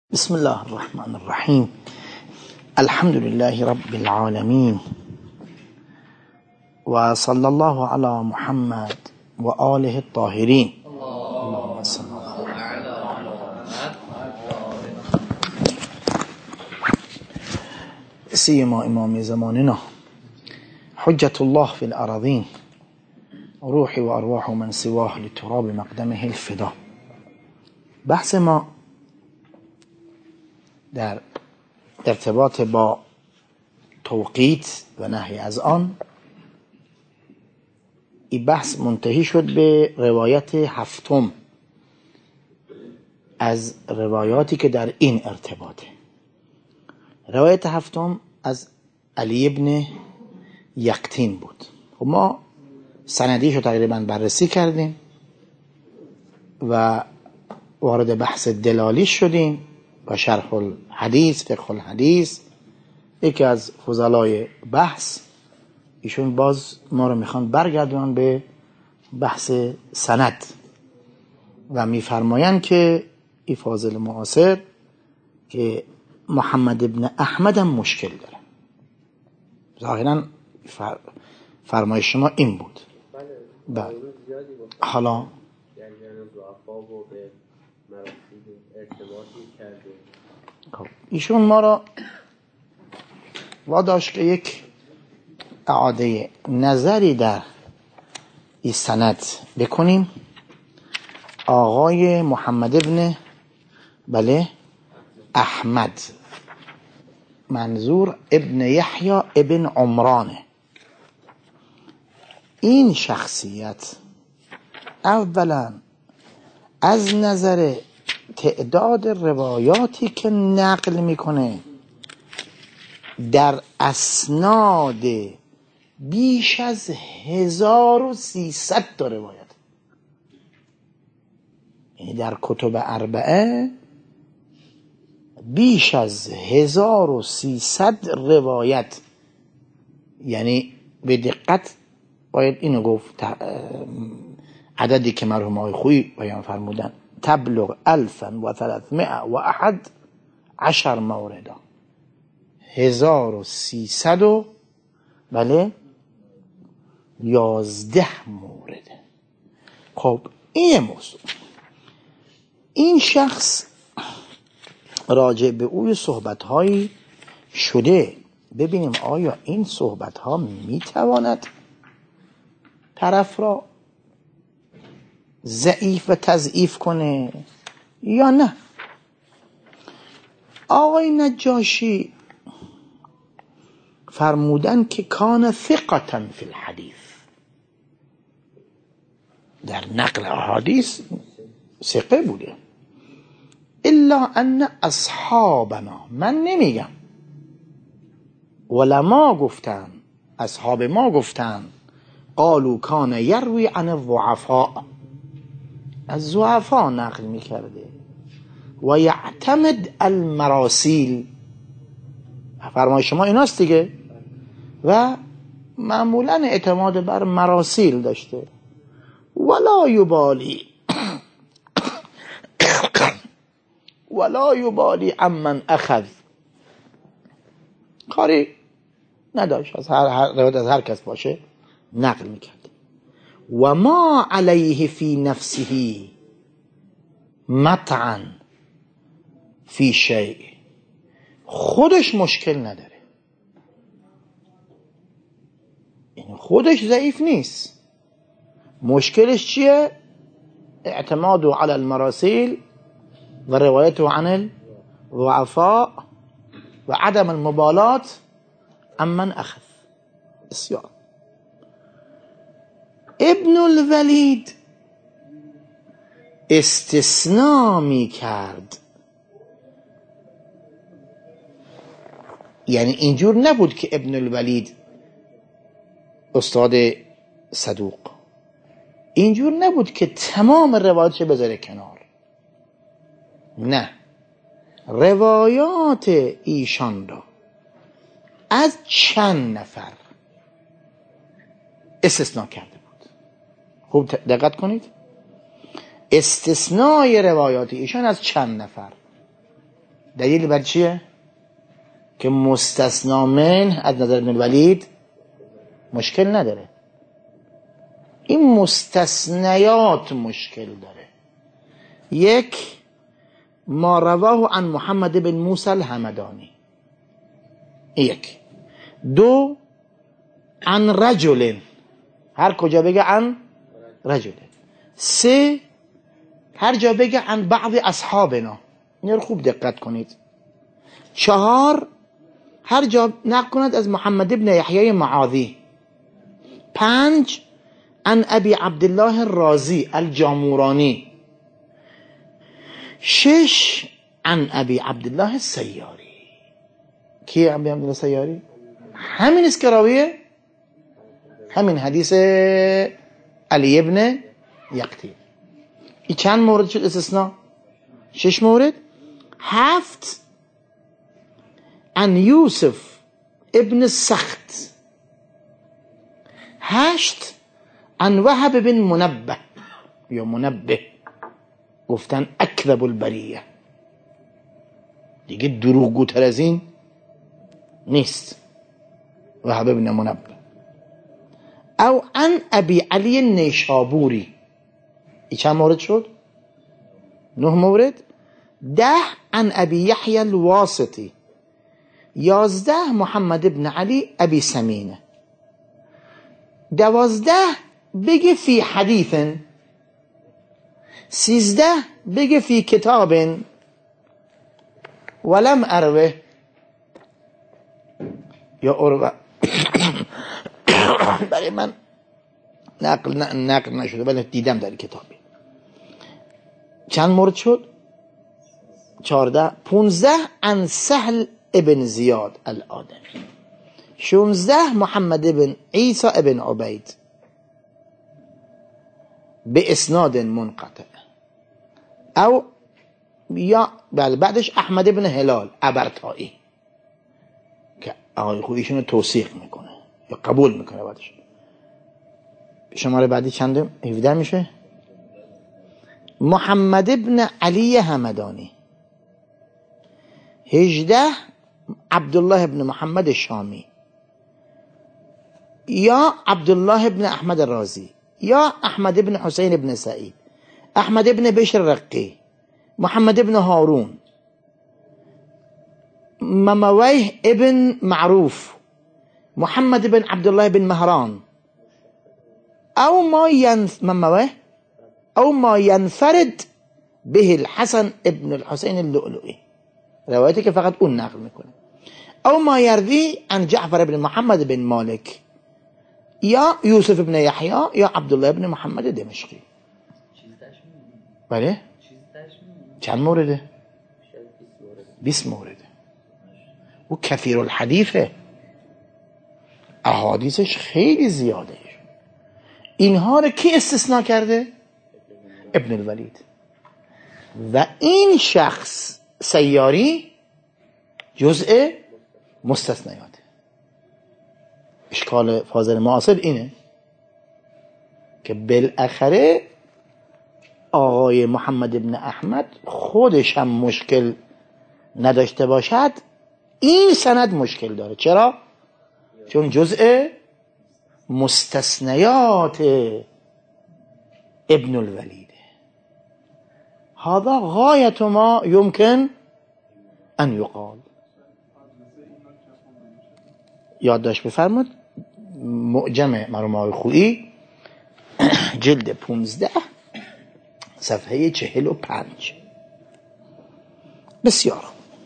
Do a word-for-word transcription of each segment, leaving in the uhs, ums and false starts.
بسم الله الرحمن الرحيم. الحمد لله رب العالمين، وصلى الله على محمد وآله الطاهرين. اللهم صل على سيما إمام زماننا حجة الله في الأراضين، روحي وأرواح من سواه لتراب مقدمه الفدا. بحث ما در ارتباط با توقیت و نهی از آن، این بحث منتهی شد به روایت هفتم از روایاتی که در این ارتباطه. روایت هفتم از علی ابن یقطین بود. و ما سندیش رو تقریبا بررسی کردیم و وارد بحث دلالی شدیم و شرح الحدیث، فقه الحدیث، یکی از فضلای بحث. ایشون باز ما رو میخوان برگردون به بحث سند و میفرمایند که این فاضل معاصر که محمد ابن احمد هم مشکل داره. ظاهرا فر... فرمایش شما این بود. بله. حالا ایشون ما را واداشت که یک اعاده نظری در این سند بکنیم. آقای محمد ابن بله احمد، منظور ابن یحیی ابن عمرانه. این شخصیت اولا از نظر تعداد روایاتی که نقل میکنه در اسناد بیش از هزار و سیصد تا روایت، یعنی در کتب اربعه بیش از هزار و سیصد روایت. یعنی به دقت باید اینو گفت، عددی که مرحوم آقای خویی بیان فرمودن تبلغ الفا و ثلاثمائه و احد عشر مورد، هزار و سیصد و بله یازده مورد. خب این موضوع، این شخص راجع به اوی صحبت هایی شده. ببینیم آیا این صحبت ها میتواند طرف را ضعیف و تضعیف کنه یا نه. آقای نجاشی فرمودن که کان ثقة فی الحدیث، در نقل احادیث ثقه بوده. الا ان اصحابنا، من نمیگم، علما گفتن، اصحاب ما گفتن، قالوا کان یروی عن الضعفاء، از ضعفا نقل میکرده. و یعتمد المراسیل، فرمای شما ایناست دیگه، و معمولا اعتماد بر مراسیل داشته. ولا یبالی ولا یبالی عمن اخذ، کاری نداشت، از هر روایت از هر کس باشه نقل میکرد. و ما علیه فی نفسه مطعن فی شیء، خودش مشکل نداره، یعنی خودش ضعیف نیست. مشکلش چیه؟ اعتماد علی المراسیل و روایت عن الضعفاء و عدم المبالات عمن اخذ. بسیار. ابن الولید استثناء می کرد، یعنی اینجور نبود که ابن الولید استاد صدوق، اینجور نبود که تمام روایاتش بذاره کنار. نه، روایات ایشان را از چند نفر استثناء کرده بود. خوب دقت کنید، استثنای روایات ایشان از چند نفر. دلیل بر چیه؟ که مستثنا منه از نظر ابن الولید مشکل نداره، این مستثنیات مشکل داره. یک، ما رواه عن محمد بن موسی الحمدانی، یک. دو، عن رجل، هر کجا بگه عن رجل. سه، هر جا بگه عن بعض اصحابنا، این رو خوب دقت کنید. چهار، هر جا نقل کند از محمد ابن یحیی معاذی. پنج، عن ابی عبدالله الرازی الجامورانی. شش، عن ابی عبدالله السیاری. کی ابی عبدالله السیاری؟ همین است که راویه همین حدیث علی ابن یقطی. این چند مورد شد استثناء؟ شش مورد. هفت، عن یوسف ابن سخت. هشت، عن وهب بن منبه یا منبه، گفتن اکذب البریه، دیگه دروغگوتر از این نیست، وهب بن منبه. او عن ابی علی نیشابوری. این چند مورد شد؟ نه مورد. ده، عن ابی یحیی الواسطی. یازده، محمد ابن علی ابی سمینه. دوازده، بگه فی حدیث. سیزده، بگه فی کتاب ولم اروه یا اروه برای من نقل نقل نشده ولی دیدم در کتابی. چند مورد شد؟ چارده. پونزده، عن سهل ابن زیاد الآدمی. شونزده، محمد ابن عیسی ابن عبید به اسناد منقطع. او یا بله بعدش احمد ابن هلال ابرتایی که آقای خویشون رو توثیق میکنه یا قبول میکنه. بعدش شماره بعدی چنده؟ هفده میشه. محمد ابن علی همدانی. هجده، عبدالله ابن محمد الشامی یا عبدالله ابن احمد الرازی یا احمد ابن حسین ابن سعید، احمد ابن بشر رقی، محمد ابن هارون، ممویه ابن معروف، محمد ابن عبدالله ابن مهران، او ما ينف ممویه او ما ينفرد به الحسن ابن الحسين اللؤلؤي، روایتی که فقط اون نقل میکنه. او ما يروي عن جعفر ابن محمد بن مالک یا یوسف ابن یحیی یا عبدالله ابن محمد دمشقی. بله چند مورده؟ بیست مورده. و کثیر الحدیثه، احادیثش خیلی زیاده. اینها رو کی استثناء کرده؟ ابن الولید. و این شخص سیاری جزء مستثنیات. اشکال فاضل معاصر اینه که بالاخره آقای محمد ابن احمد خودش هم مشکل نداشته باشد، این سند مشکل داره. چرا؟ چون جزء مستثنیات ابن الولید. هذا غایت ما يمكن ان یقال. یادداشت بفرمود معجم مرحوم آقای خویی جلد پونزده صفحه چهل و پنج. بسیار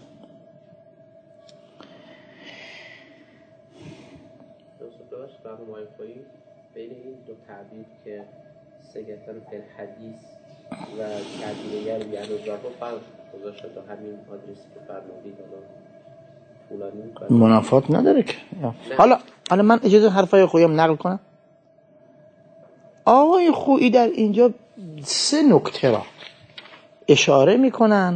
مرحوم آقای خویی بین این دو تعبیر که سگتن فی الحدیث و تعبیر گر بیان و فرق گذاشته تا همین آدرسی که فرمودید طولانی منافات نداره که. حالا حالا من اجازه حرفای خوییم نقل کنم. آقای خویی در اینجا سه نکته را اشاره میکنن.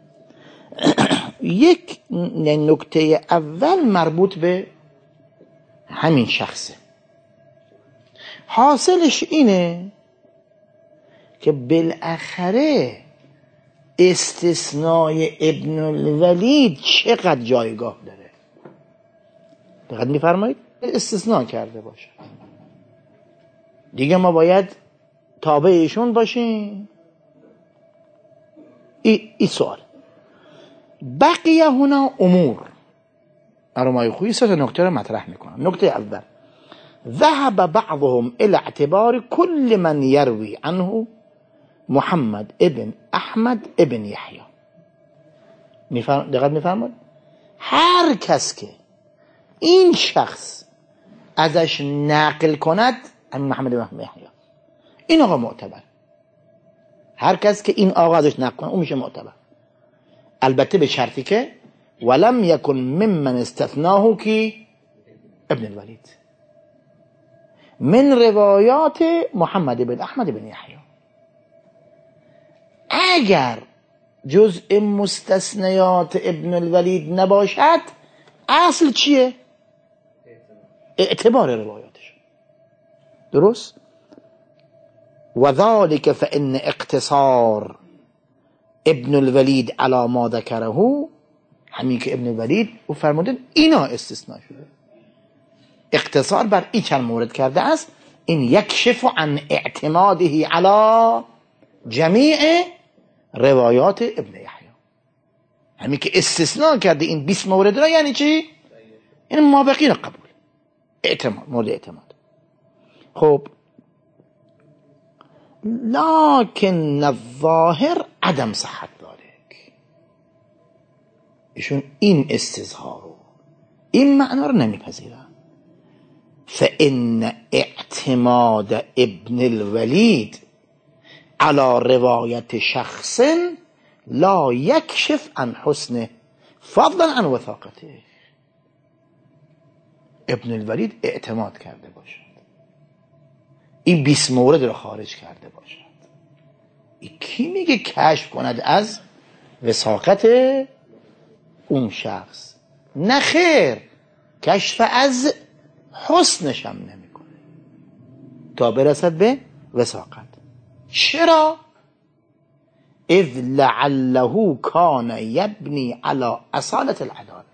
یک نکته اول مربوط به همین شخصه. حاصلش اینه که بالاخره استثنای ابن الولید چقدر جایگاه داره. دقت می‌فرمایید؟ استثناء کرده باشه دیگه ما باید تابع ایشون باشیم. ای, ای سوال بقیه هنا امور ارمای خویی سه نکته رو مطرح میکنم. نکته اول ذهب بعضهم الى اعتبار كل من يروي عنه محمد ابن احمد ابن یحیی. دقت میفرمایید؟ هر کس که این شخص ازش نقل کند همین محمد ابن یحیی، این آقا معتبر. هر کس که این آقا ازش نقل کنه اون میشه معتبر، البته به شرطی که ولم یکن ممن استثناه کی ابن الولید من روایات محمد بن احمد بن یحیی. اگر جزء مستثنیات ابن الولید نباشد اصل چیه؟ اعتبار روایاتش. درست؟ و ذلك فإن اقتصار ابن الولید علی ما ذکره، همین که ابن الولید او فرمودن اینا استثناء شده، اقتصار بر این چند مورد کرده است، این یکشف عن اعتماده علی جمیع روایات ابن یحیی. همین که استثناء کرده این بیست مورد را، یعنی چی؟ این مابقی را قبول، اعتماد، مورد اعتماد. خب لكن الظاهر عدم صحت ذلك، ایشون این استظهار رو، این معنا رو نمیپذیرن. فإن اعتماد ابن الولید على روایت شخص لا یکشف عن حسنه فضلا عن وثاقته. ابن الولید اعتماد کرده باشد، این بیست مورد رو خارج کرده باشد، این کی میگه کشف کند از وثاقت اون شخص؟ نه خیر، کشف از حسنش هم نمیکنه تا برسد به وثاقت. چرا؟ اذ لعله کان یبنی علی اصالة العدالة.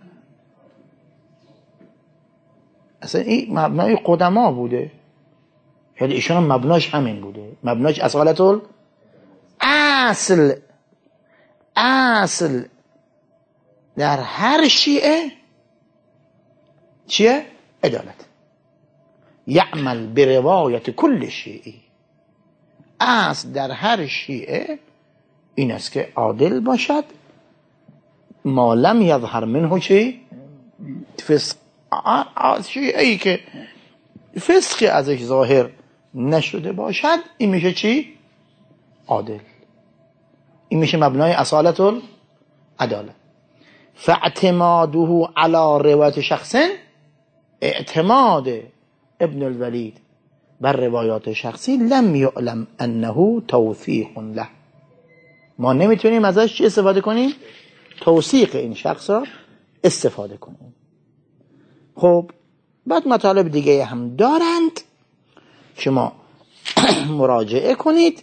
اصلا این مبنای قدما بوده، شاید ایشون هم مبناش همین بوده، مبناش اصالت اصل. اصل در هر شیعه چیه؟ عدالت. یعمل بروایت کل شیعی. اصل در هر شیعه این است که عادل باشد، ما لم یظهر منه چی؟ فسق. شیعه‌ای که فسقی ازش ظاهر نشده باشد این میشه چی؟ عادل. این میشه مبنای اصالت العدالة. فاعتماده على روایت شخص، اعتماد ابن الولید بر روایات شخصی لم یعلم انه توثیق له، ما نمیتونیم ازش چی استفاده کنیم؟ توثیق این شخص را استفاده کنیم. خب بعد مطالب دیگه هم دارند، شما مراجعه کنید.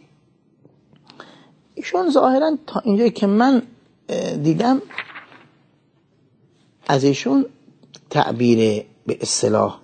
ایشون ظاهرا تا اینجایی که من دیدم از ایشون تعبیر به اصطلاح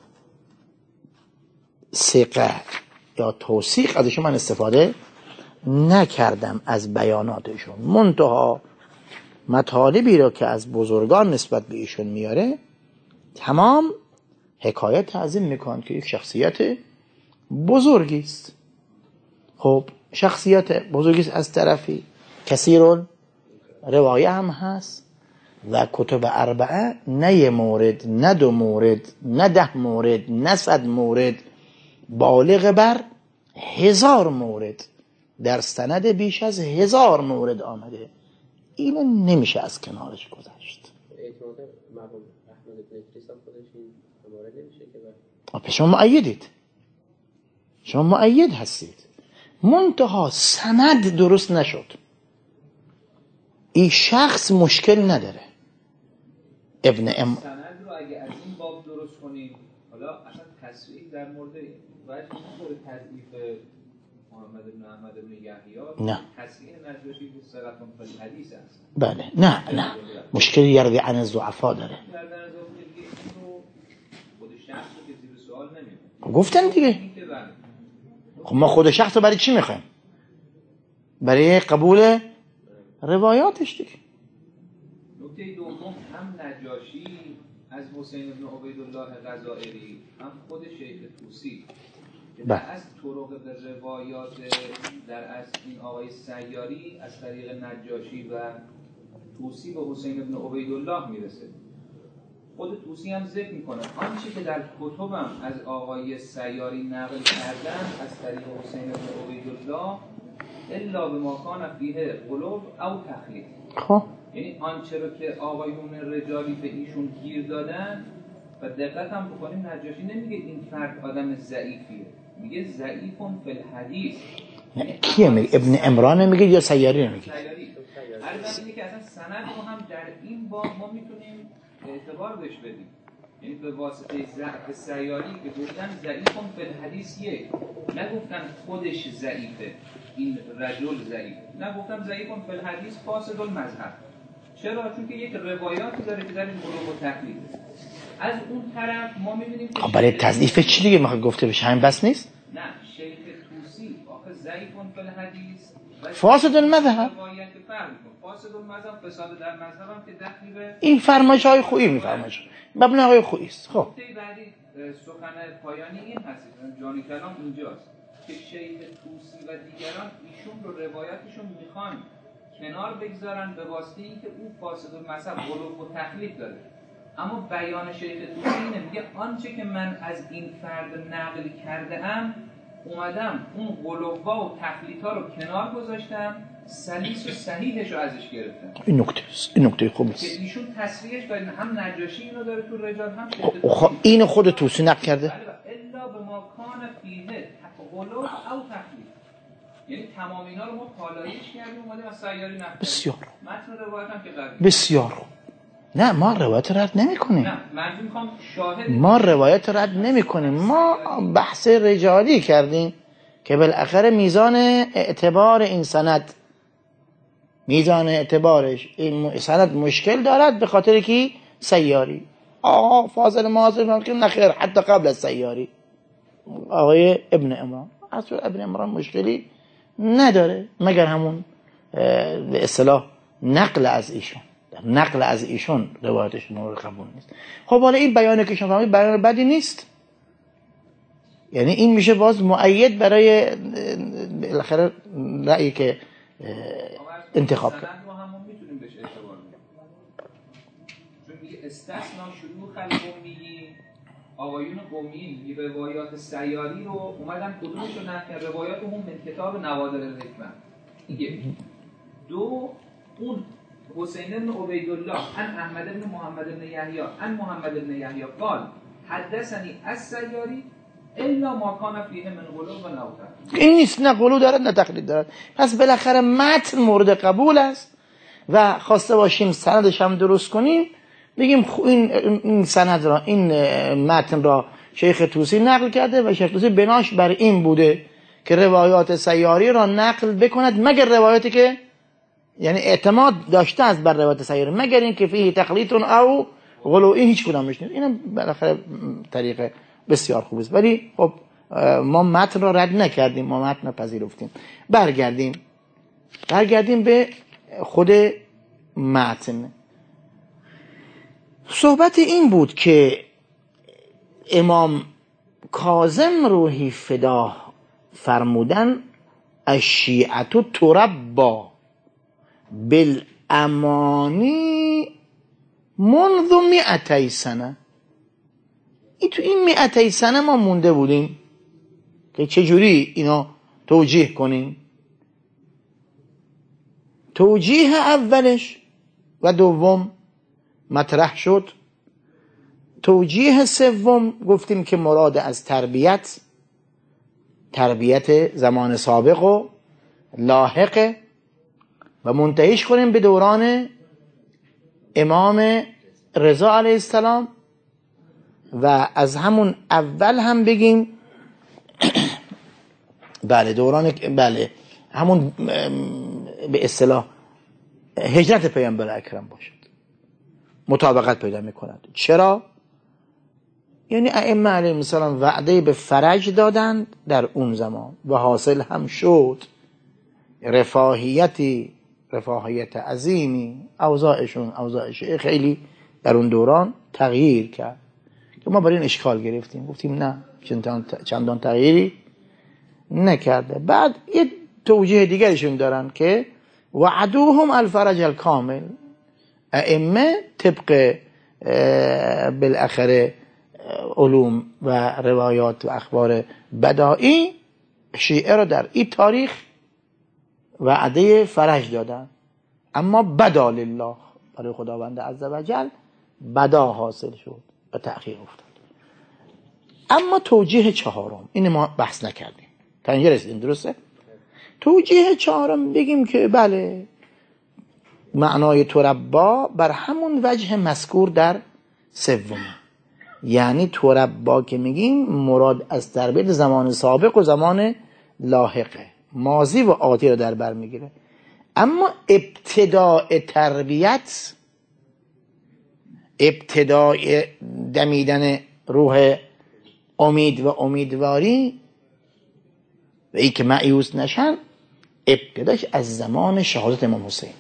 ثقه یا توثیق از ایشون من استفاده نکردم از بیاناتشون، منتها مطالبی را که از بزرگان نسبت به ایشون میاره تمام حکایت تعظیم میکنن که یک شخصیت بزرگی است. خب شخصیت بزرگی است از طرفی، کثیر روایه هم هست و کتب اربعه نه یه مورد، نه دو مورد، نه ده مورد، نه صد مورد، بالغ بر هزار مورد در سند بیش از هزار مورد آمده. اینو نمیشه از کنارش گذشت. اعتماد مرحوم احمد بن ادریس هم خودش این مورد نمیشه که بله شما مؤیدید، شما مؤید هستید، منتها سند درست نشد. این شخص مشکل نداره. ابن ام سند رو اگه از این باب درست کنیم، حالا اصلا تصریح در مورد وجه مورد تضعیف محمد بن احمد بن یحیی نه تصحیح نجاشی به صراط فی الحدیث است. بله نه نه مشکلی یردی عن الضعفا داره. در نظر دیگه اینو خود شخص رو که زیر سوال نمیبره. گفتن دیگه. خب ما خود شخص رو برای چی میخوایم؟ برای قبول روایاتش دیگه. نکته دوم هم نجاشی از حسین بن عبیدالله غزائری هم خود شیخ طوسی که در از طرق به روایات در از این آقای سیاری از طریق نجاشی و طوسی به حسین بن عبیدالله میرسه. خود طوسی هم ذکر میکنه آنچه که در کتبم از آقای سیاری نقل کردن از طریق حسین بن عبیدالله الا به مکان فیه قلوب او تخلیق. خب یعنی آنچه رو که آقایون رجالی به ایشون گیر دادن و دقت هم بکنیم نجاشی نمیگه این فرد آدم ضعیفیه، میگه ضعیفون فی الحدیث. کیه میگه؟ ابن عمران میگه یا سیاری میگه؟ سیاری. البته اینه که اصلا سند رو هم در این باب ما میتونیم اعتبار بهش بدیم، یعنی به واسطه ضعف سیاری که گفتن ضعیفون فی الحدیث یک، نگفتن خودش ضعیفه این رجل ضعیف، نگفتن ضعیفون فی الحدیث فاسد المذهب. چرا؟ چون که یک روایاتی داره که در این قلوب و تقلید. از اون طرف ما می‌بینیم که برای تضعیف چی دیگه میخواد گفته بشه؟ همین بس نیست؟ نه شیخ طوسی آخه ضعیفون فی الحدیث فاسد المذهب. روایت فرق می‌کنه. فاسد المذهب فساد در مذهب هم که دخلی به این فرمایش‌های خویی می‌فرمایش. مبنای خویی است. خب نکته بعدی سخن پایانی این هست جانی کلام اینجاست که شیخ طوسی و دیگران ایشون رو روایاتشون میخوان کنار بگذارن به واسطه اینکه او فاسد المذهب غلو و تخلیف داره، اما بیان شیخ طوسی اینه میگه آنچه که من از این فرد نقل کرده ام اومدم اون غلوها و تخلیط‌ها رو کنار گذاشتم، سلیس و صحیحش رو ازش گرفتم. این نکته است. این نکته خوبه است. که ایشون تصریحش باید هم نجاشی اینو داره تو رجال هم شیخ طوسی. خب اینو خود طوسی نقل کرده؟ الا به ما کان فیه غلو او تخلیف. یعنی تمام اینا رو ما پالایش کردیم اومدیم از سیاری نقل. بسیار متن روایت هم که قبل. بسیار نه ما روایت رد نمی کنیم. نه من میخوام شاهد ما روایت رد نمی کنیم. ما بحث رجالی کردیم که بالاخره میزان اعتبار این سند میزان اعتبارش این سند مشکل دارد به خاطر که سیاری آقا فاضل معاصر ممکن نخیر حتی قبل از سیاری آقای ابن عمران اصلا ابن عمران مشکلی نداره مگر همون به اصطلاح نقل از ایشون نقل از ایشون روایتش مورد قبول نیست. خب حالا این بیانه که شما فهمید بیان بدی نیست، یعنی این میشه باز مؤید برای بالاخره رأیی که انتخاب کرد. سند ما همون میتونیم بهش اعتبار بدیم چون میگه استثنا شیوخ القومی آقایون قومی روایات سیاری رو اومدن کدومش رو نقل روایات هم من کتاب نوادر الحکمه. دیگه دو اون حسین بن عبیدالله عن احمد بن محمد بن یحیی عن محمد بن یحیی قال حدثنی السیاری الا ما کان فیه من غلو و نوتر. این نیست نه غلو دارد نه تقلید دارد. پس بالاخره متن مورد قبول است و خواسته باشیم سندش هم درست کنیم بگیم این این سند را این متن را شیخ طوسی نقل کرده و شیخ طوسی بناش بر این بوده که روایات سیاری را نقل بکند مگر روایاتی که یعنی اعتماد داشته است بر روایت سیاری مگر این که فیه تقلید او غلو این هیچ کدامش نیست. اینم بالاخره طریق بسیار خوب است ولی خب ما متن را رد نکردیم ما متن را پذیرفتیم. برگردیم برگردیم به خود متن. صحبت این بود که امام کاظم روحی فدا فرمودن الشیعة تربا بالامانی منذ مئتی سنه. این تو این مئتی سنه ما مونده بودیم که چجوری اینا توجیه کنیم. توجیه اولش و دوم مطرح شد. توجیه سوم گفتیم که مراد از تربیت تربیت زمان سابق و لاحقه و منتهیش کنیم به دوران امام رضا علیه السلام و از همون اول هم بگیم بله دوران بله همون به اصطلاح هجرت پیامبر اکرم باشد، مطابقت پیدا میکند. چرا؟ یعنی ائمه علیهم السلام وعده به فرج دادند در اون زمان و حاصل هم شد. رفاهیتی رفاهیت عظیمی، اوضاعشون اوضاع شیعه خیلی در اون دوران تغییر کرد که ما برای این اشکال گرفتیم، گفتیم نه چندان چندان تغییری نکرده. بعد یه توجیه دیگرشون دارن که وعدوهم الفرج الکامل، ائمه طبق بالاخره علوم و روایات و اخبار بدائی شیعه را در این تاریخ وعده فرج دادن، اما بدا لله، برای خداوند عزوجل بدا حاصل شد و تأخیر افتاد. اما توجیه چهارم، این ما بحث نکردیم تا اینجا رسیدیم، درسته؟ توجیه چهارم بگیم که بله معنای تربا بر همون وجه مذکور در سوم، یعنی تربا که میگیم مراد از تربیت زمان سابق و زمان لاحقه، ماضی و آتی رو در بر میگیره. اما ابتداء تربیت، ابتداء دمیدن روح امید و امیدواری و ای که مایوس نشن، ابتداش از زمان شهادت امام حسین.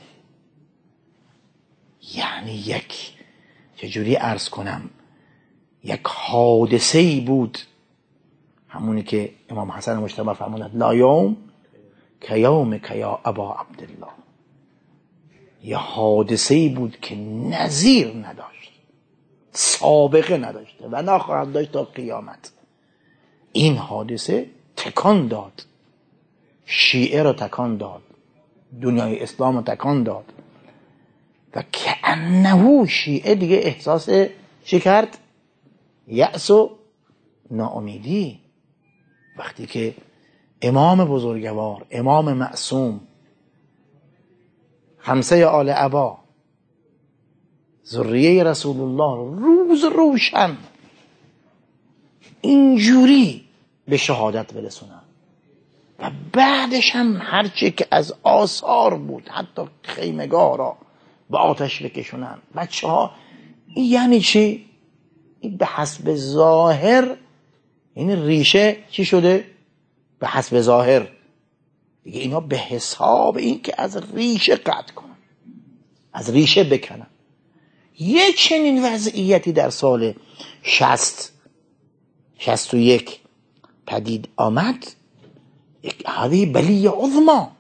یعنی یک چجوری عرض کنم، یک حادثه‌ای بود، همونی که امام حسن مجتبی فرمودند لا یوم که یوم که یا ابا عبدالله، یه حادثه‌ای بود که نظیر نداشت، سابقه نداشته و نخواهد داشت تا قیامت. این حادثه تکان داد، شیعه را تکان داد، دنیای اسلام را تکان داد و که انه شیعه دیگه احساس چی کرد؟ یأس و ناامیدی. وقتی که امام بزرگوار، امام معصوم، خمسه آل عبا، ذریه رسول الله، روز روشن اینجوری به شهادت برسونن و بعدش هم هرچی که از آثار بود، حتی خیمگاه را به آتش بکشونن بچه ها، یعنی چی؟ این به حسب ظاهر، این ریشه چی شده؟ به حسب ظاهر دیگه اینا به حساب این که از ریشه قطع کنن، از ریشه بکنن. یه چنین وضعیتی در سال شصت شصت و یک پدید آمد. یک هذه بلیه عظما،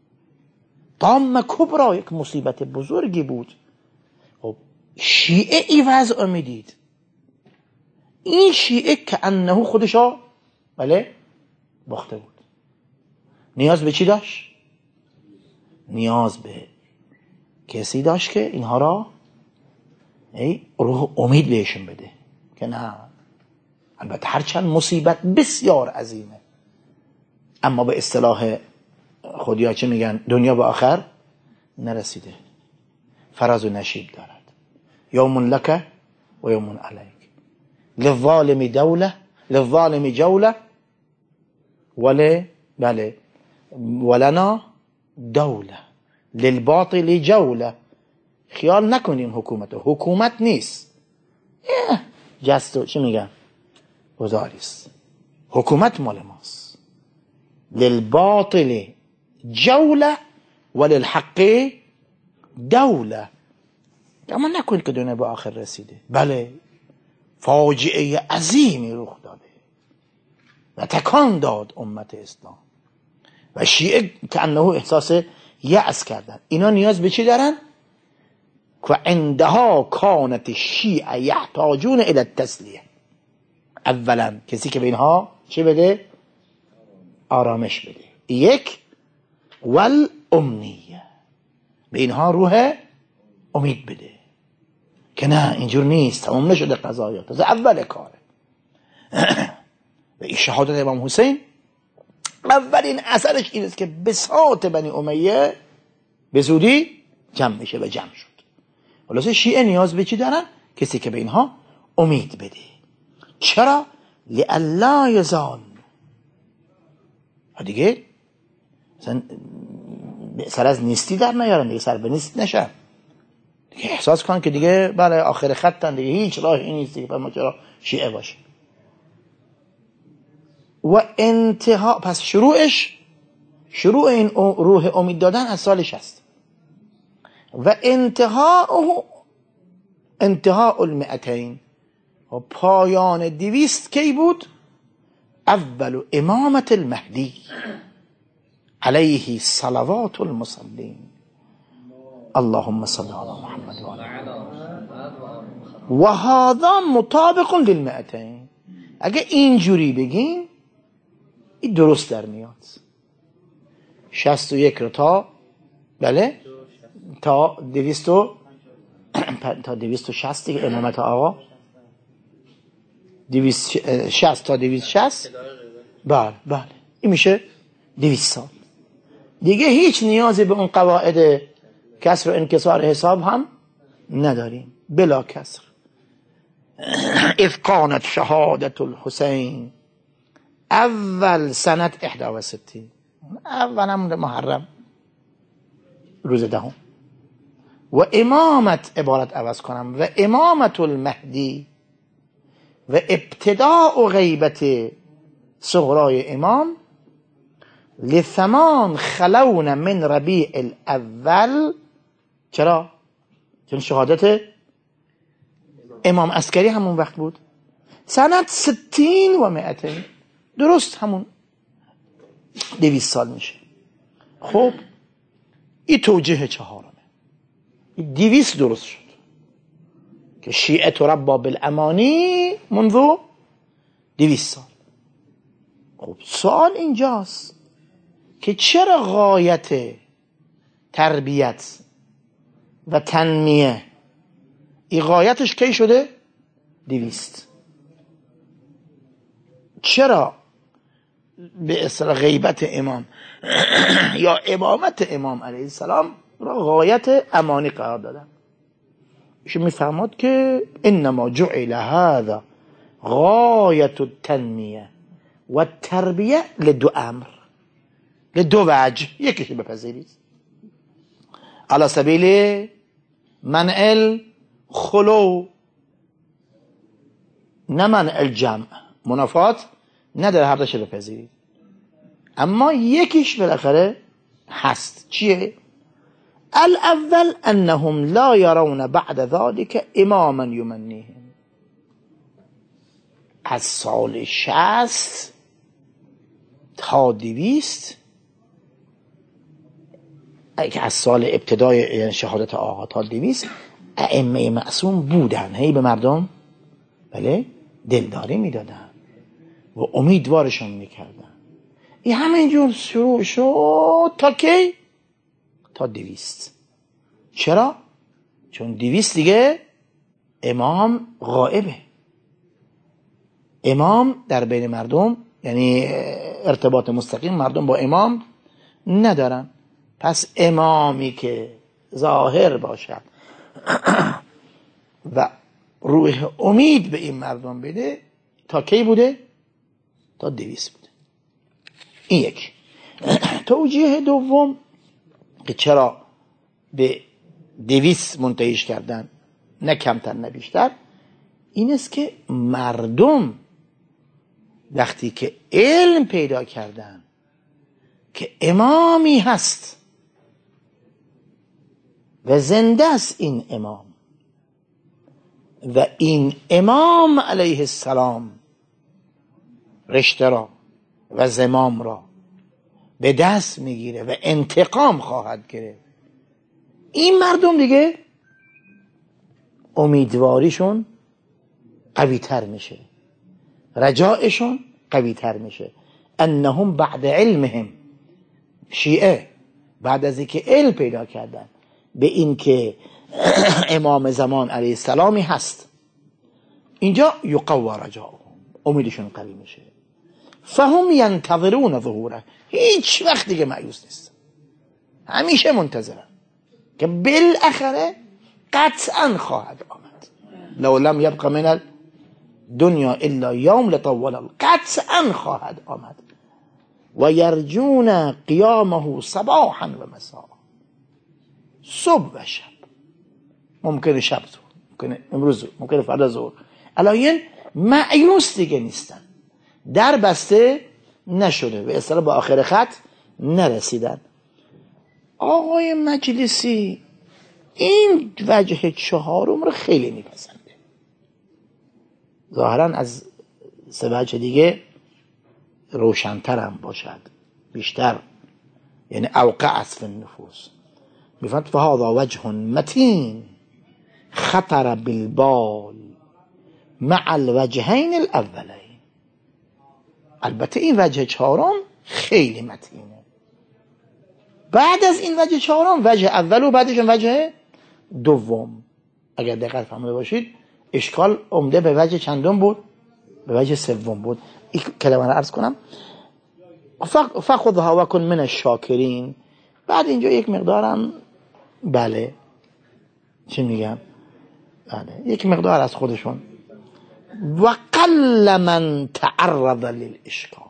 طامه کبرا، یک مصیبت بزرگی بود. خب شیعه ای وضع میدید، این شیعه که انه خودشا بله باخته بود. نیاز به چی داشت؟ نیاز به کسی داشت که اینها را ای روح امید بهشون بده که نه، البته هرچند مصیبت بسیار عظیمه، اما به اصطلاح خودیا چه میگن؟ دنیا به آخر نرسیده، فراز و نشیب دارد. یوم لک و یوم علیک، للظالم دوله للظالم جوله ولی بله ولنا دوله للباطل جوله. خیال نکنیم حکومت حکومت نیست، جستو چی میگن؟ گزاریست. حکومت مال ماست. للباطل جوله وللحق دوله. اما نکنید که دنیا به آخر رسیده. بله فاجعه عظیمی رخ داده و تکان داد امت اسلام و شیعه که انه احساس یأس کردن. اینا نیاز به چی دارن؟ که عندها کانت الشیعه یحتاجون الی التسلیه. اولا کسی که به اینها چی بده؟ آرامش بده. یک والامنیه، به اینها روح امید بده که نه اینجور نیست، تمام نشده قضایا، تازه اول کاره. و این شهادت امام حسین اولین اثرش این است که بساط بنی امیه به زودی جمع میشه و جمع شد. خلاصه شیعه نیاز به چی دارن؟ کسی که به اینها امید بده. چرا؟ لئلا یزال دیگه مثلا سر از نیستی در نیارن دیگه، سر به نیست نشن دیگه، احساس کن که دیگه برای آخر خطن دیگه، هیچ راهی نیست دیگه ما چرا شیعه باشیم. و انتها، پس شروعش شروع این روح امید دادن از سال شصت و انتها انتها المئتین و پایان دویست کی بود؟ اول امامت المهدی علیه صلوات المصلین اللهم صل علی محمد و هذا مطابق للمئتین. اگه اینجوری بگیم این درست در میاد. شصت و یک رو تا بله تا دویست و تا دویست و شصت دیگه امامت آقا، دویست شصت تا دویست شصت، بله بله این میشه دویست سال دیگه. هیچ نیازی به اون قواعد کسر و انکسار حساب هم نداریم. بلا کسر. اذ كانت شهادت الحسین اول سنت احدى و ستین، اول هم محرم روز دهم. و امامت عبارت عوض کنم و امامت المهدی و ابتداء غیبت صغرای امام لثمان خلون من ربیع الاول. چرا؟ چون شهادت امام عسکری همون وقت بود، سنت ستین و مئتین، درست همون دویست سال میشه. خب این توجیه چهارمه. این دویست درست شد که شیعه تربا بالامانی منذ دویست سال. خب سوال اینجاست که چرا غایت تربیت و تنمیه این غایتش کی شده؟ دویست. چرا به اصطلاح غیبت امام یا امامت امام علیه السلام را غایت امانی قرار دادن؟ ایشون میفهمد که انما جعل هذا غایت التنمیه و التربیه لدو امر، لدو وجه، یکیش بپذیرید علی سبیل منع الخلو نه منع الجمع، منافات نداره، هر دوش بپذیرید، اما یکیش بالاخره هست. چیه؟ الاول انهم لا يرون بعد ذلك اماما یمنیهم. از سال شصت تا دویست، از سال ابتدای شهادت آقا تا دویست ائمه معصوم بودن، هی به مردم بله دلداری میدادن و امیدوارشون میکردن. این همینجور شروع شد تا کی؟ تا دویست. چرا؟ چون دویست دیگه امام غائبه، امام در بین مردم، یعنی ارتباط مستقیم مردم با امام ندارن. پس امامی که ظاهر باشد و روح امید به این مردم بده تا کی بوده؟ تا دویست بوده. این یک. توجیه دوم که چرا به دویست منتهیش کردن، نه کمتر نه بیشتر، این است که مردم وقتی که علم پیدا کردن که امامی هست و زنده است این امام و این امام علیه السلام رشته را و زمام را به دست میگیره و انتقام خواهد گرفت، این مردم دیگه امیدواریشون قوی تر میشه، رجایشون قوی تر میشه. انهم بعد علمهم، شیعه بعد از اینکه علم پیدا کردن به این که امام زمان علیه السلامی هست، اینجا یقوی رجاؤهم، امیدشون قوی میشه. فهم ینتظرون ظهوره، هیچ وقت دیگه مایوس نیست، همیشه منتظرن که بالاخره قطعا خواهد آمد. لو لم یبق من الدنیا الا یوم لطول، قطعا خواهد آمد. و یرجون قیامه صباحا و مساء، صبح و شب، ممکنه شب ظهر، ممکنه امروز ظهر، ممکنه فردا ظهر، الان مایوس دیگه نیستن، در بسته نشده، به اصطلاح با آخر خط نرسیدن. آقای مجلسی این وجه چهارم رو خیلی میپسنده، ظاهرا از سه وجه دیگه روشن‌تر هم باشد، بیشتر، یعنی اوقع است فی النفوس. میفهمد فهذا وجه متین خطر بالبال مع الوجهین الاولین. البته این وجه چهارم خیلی متینه. بعد از این وجه چهارم وجه اول و بعدش وجه دوم. اگر دقت فهمیده باشید اشکال عمده به وجه چندم بود؟ به وجه سوم بود. این کلمه رو عرض کنم، فخذها و کن من الشاکرین. بعد اینجا یک مقدارم بله چی میگم، بله یک مقدار از خودشون، و قل من تعرض للاشکال،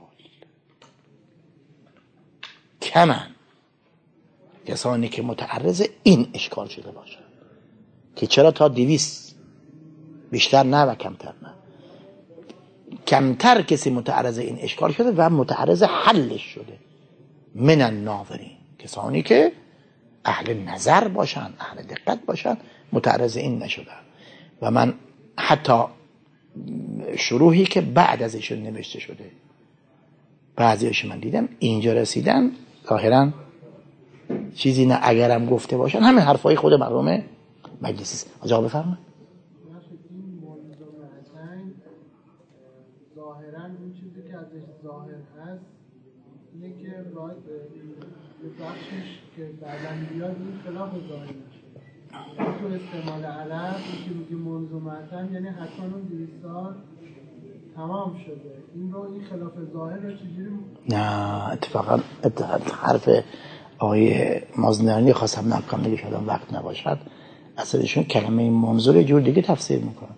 کمن کسانی که متعرض این اشکال شده باشن، که چرا تا دویست، بیشتر نه و کمتر نه، کمتر کسی متعرض این اشکال شده و متعرض حلش شده. من الناظرین، کسانی که اهل نظر باشن، اهل دقت باشن، متعرض این نشدن. و من حتی شروحی که بعد از ایشون نوشته شده بعضیش من دیدم اینجا رسیدن، ظاهرا چیزی نه اگرم گفته باشن همین حرفای خود مرحوم مجلسی است. آقا بفرمایید. این منظومتن ظاهرا این چیزی که ازش ظاهر هست اینه که باید به بخشش که بعدن بیاد این خلاف ظاهر میشه. تو استعمال عرب که میگه منظومتن یعنی حتما اون دویست سال تمام شده. این رو این خلاف ظاهر رو چجوری؟ نه اتفاقا حرف آقای مازندرانی خواستم نکام نگه شدم وقت نباشد، اصلشون کلمه منظور جور دیگه تفسیر میکنن.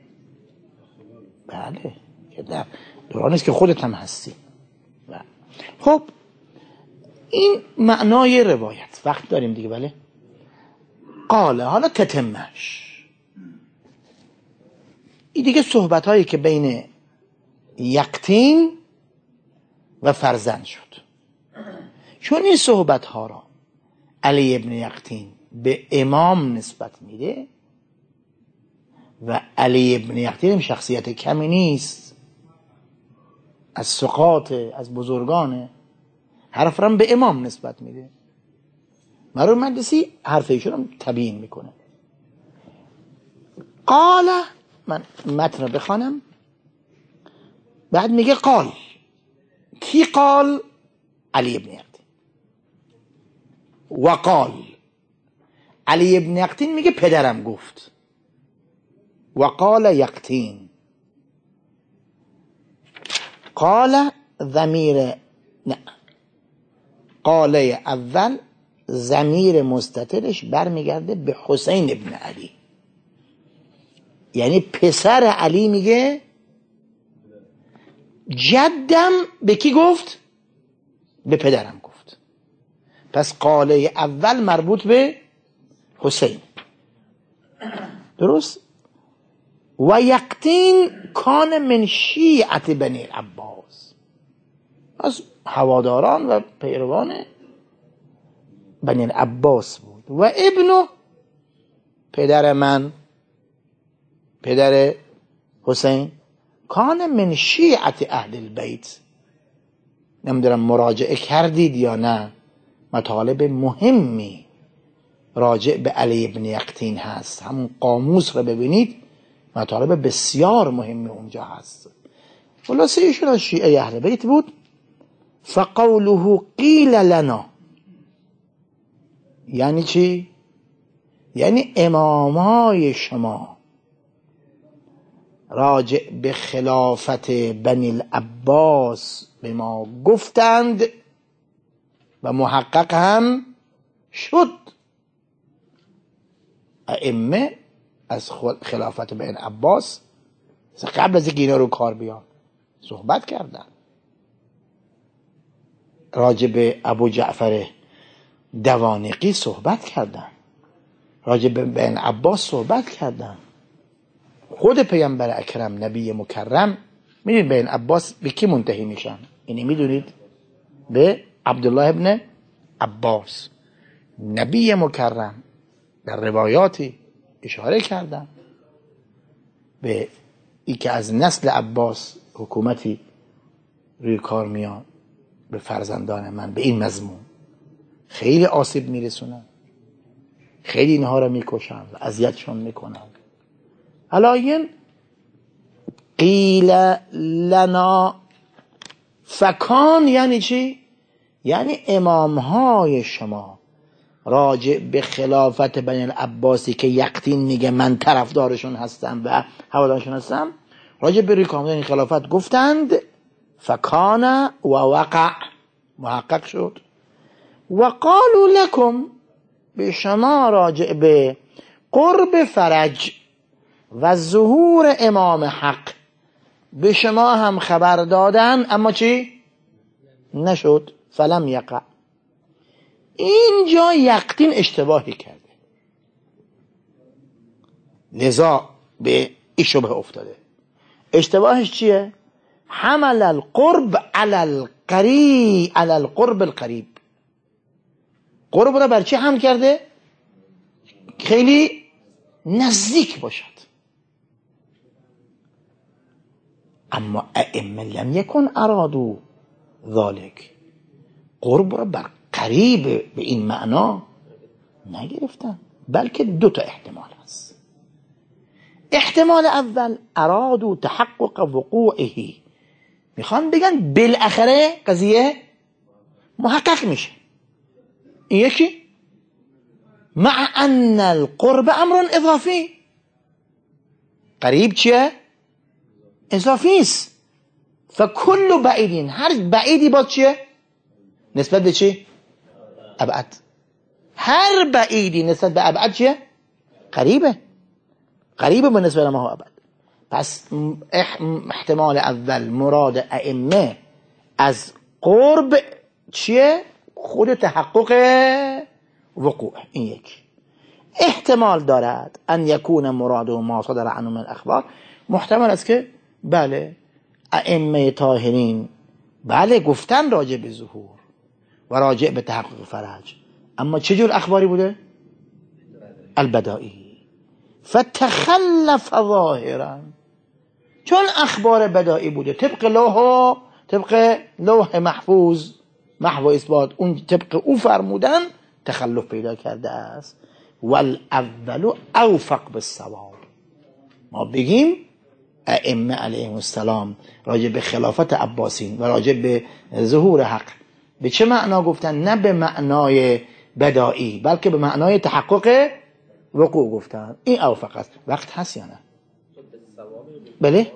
بله که در دوران است که خودت هم هستی. بله. خب این معنای روایت، وقت داریم دیگه. بله قاله، حالا تتمش این دیگه صحبت هایی که بین یقطین و فرزند شد، چون این صحبت ها را علی ابن یقطین به امام نسبت میده و علی ابن یقطین شخصیت کمی نیست، از ثقات، از بزرگانه، حرف را به امام نسبت میده. مرحوم مجلسی حرف ایشون رو تبیین میکنه. قال، من متن رو بخوانم، بعد میگه قال. کی قال؟ علی ابن یقطین. و قال علی ابن یقطین میگه پدرم گفت. و قال یقطین. قال ضمیر نه قاله اول ضمیر مستترش برمیگرده به حسین ابن علی، یعنی پسر علی میگه جدم به کی گفت؟ به پدرم گفت. پس قاله اول مربوط به حسین، درست؟ و یقطین کان من شیعت بنی العباس، از هواداران و پیروان بنی العباس بود. و ابنو، پدر من، پدر حسین، کان من شیعت اهل البیت. نمیدونم مراجعه کردید یا نه، مطالب مهمی راجع به علی ابن یقطین هست، همون قاموس رو ببینید، مطالب بسیار مهمی اونجا هست. خلاصه ایشون از شیعه اهل بیت بود. فقوله قیل لنا، یعنی چی؟ یعنی امامای شما راجع به خلافت بنی العباس به ما گفتند و محقق هم شد. ائمه از خلافت بنی العباس قبل از اینکه اینا رو کار بیان صحبت کردن. راجع به ابو جعفر دوانقی صحبت کردن، راجع به ابن عباس صحبت کردن. خود پیامبر اکرم نبی مکرم میدونید به ابن عباس به کی منتهی میشن؟ یعنی میدونید به عبدالله ابن عباس. نبی مکرم در روایاتی اشاره کردن به ای که از نسل عباس حکومتی روی کار میاد به فرزندان من به این مضمون، خیلی آسیب میرسونن، خیلی اینها رو میکشن و اذیتشون میکنن. علاین قیل لنا فکان یعنی چی؟ یعنی امامهای شما راجع به خلافت بنی العباسی که یقطین میگه من طرفدارشون هستم و هوادارشون هستم، راجع به ریکامدن این خلافت گفتند فکان و وقع، محقق شد. و قالوا لکم، به شما راجع به قرب فرج و ظهور امام حق به شما هم خبر دادن، اما چی؟ نشد. فلم یقع. اینجا یقطین اشتباهی کرده، لذا به این شبه افتاده. اشتباهش چیه؟ حمل القرب علی القریب، علی القرب القریب. قرب را بر چی حمل کرده؟ خیلی نزدیک باشد. اما ائمه لم یکن ارادو ذالک، قرب را بر قریب به این معنا نگرفتن، بلکه دو تا احتمال هست. احتمال اول ارادو تحقق وقوعه، میخوان بگن بالاخره قضیه محقق میشه. این یکی مع ان القرب امر اضافی. قریب چیه؟ اضافی است. فکل بعیدین، هر بعیدی با چیه؟ نسبت به چی؟ ابعد. هر بعیدی نسبت به ابعد چیه؟ قریبه. قریبه به نسبت ما ابعد. پس احتمال اول مراد ائمه از قرب چیه؟ خود تحقق وقوع. این یک احتمال دارد. ان یکون مراده ما صدر عنه من الاخبار، محتمل است که بله ائمه طاهرین بله گفتن راجع به ظهور و راجع به تحقق فرج، اما چه جور اخباری بوده؟ البدائی. فتخلف ظاهرا، چون اخبار بدائی بوده طبق لوح طبق لوح محفوظ محو اثبات اون طبق او فرمودن، تخلف پیدا کرده است. والاول اوفق بالصواب. ما بگیم ائمه علیهم السلام راجع به خلافت عباسین و راجع به ظهور حق به چه معنا گفتن؟ نه به معنای بدائی بلکه به معنای تحقق وقوع گفتن. این اوفق است. وقت هست یا نه؟ بله؟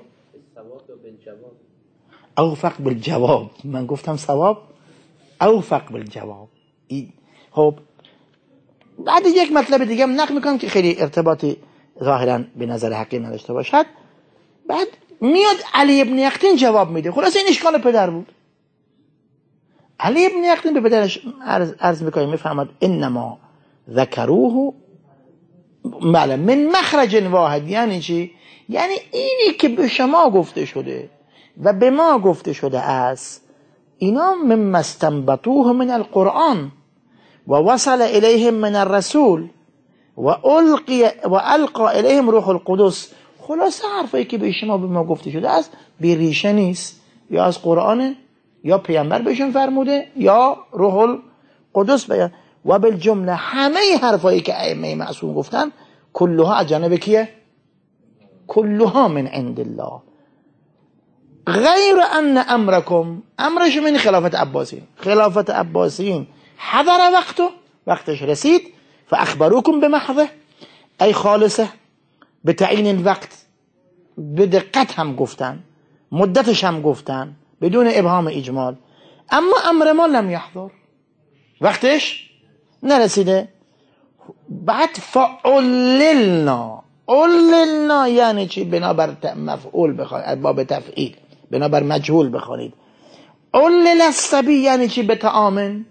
اوفق بالجواب. من گفتم ثواب، اوفق بالجواب. خب بعد یک مطلب دیگه هم نقل میکنم که خیلی ارتباطی ظاهرا به نظر حقی نداشته باشد. بعد میاد علی ابن یقطین جواب میده. خلاص این اشکال پدر بود. علی ابن یقطین به پدرش عرض, عرض میکنه، میفهمد انما ذکروه بله من مخرج واحد. یعنی چی؟ یعنی اینی که به شما گفته شده و به ما گفته شده است، اینا مما استنبطوه من القرآن و وصل الیهم من الرسول و القی و القا الیهم روح القدس. خلاصه حرفایی که به شما به ما گفته شده است بی ریشه نیست، یا از قرآن یا پیامبر بهشون فرموده یا روح القدس بیان. و بالجمله همه حرفایی که ائمه معصوم گفتن کلها از جانب کیه؟ کلها من عند الله، غیر ان امرکم، امرش من خلافت عباسین. خلافت عباسین حضر وقته، وقتش رسید، فاخبروکم بمحضه ای خالصه، به تعیین الوقت، به دقت هم گفتن، مدتش هم گفتن بدون ابهام اجمال. اما امر ما لم یحضر، وقتش نرسیده. بعد فعللنا، عللنا یعنی چی؟ بنابر مفعول بخوانید، باب تفعیل، بنابر مجهول بخوانید. علل الصبی یعنی چی؟ به طعام.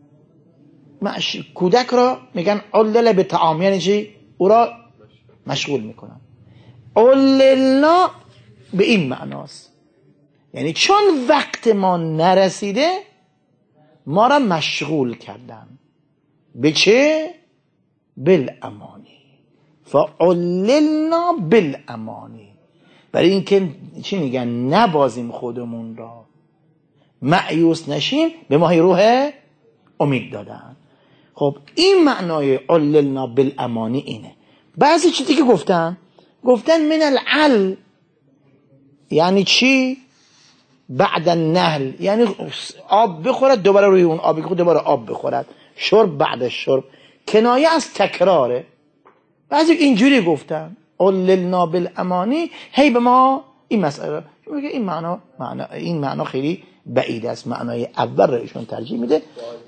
کودک را میگن علل به طعام، یعنی چی؟ او را مشغول میکنن. عللنا به این معناست، یعنی چون وقت ما نرسیده ما را مشغول کردن. به چه؟ بالامانی. فعللنا بالامانی، برای اینکه چی میگن؟ نبازیم خودمون را، مایوس نشیم، به ما روح امید دادن. خب این معنای عللنا بالامانی اینه. بعضی چیزی که گفتن گفتن من العل یعنی چی؟ بعد النهل، یعنی آب بخورد دوباره روی اون آبی که دوباره آب بخورد، شرب بعد شرب، کنایه از تکراره. بعضی اینجوری گفتن عللنا بالامانی، هی به ما این مسئله میگه این معنا معنا این معنا خیلی بعید است. معنای اول رو ایشون ترجیح میده.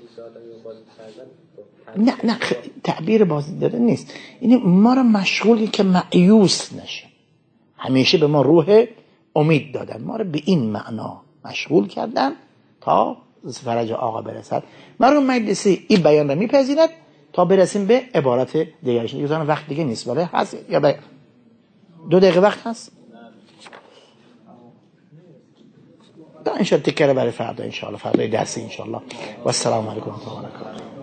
نه نه تعبیر بازی داده نیست، یعنی ما رو مشغولی که مایوس نشه، همیشه به ما روح امید دادن، ما رو به این معنا مشغول کردن تا فرج آقا برسد. مرحوم مجلسی این بیان رو میپذیرد تا برسیم به عبارت دیگرش. دیگه وقت دیگه نیست، ولی هست یا ب... دو دقیقه وقت هست. دا انشاءالله تکره برای فردا، انشاءالله فردای درسی انشاءالله. و السلام علیکم و رحمت الله و برکاته.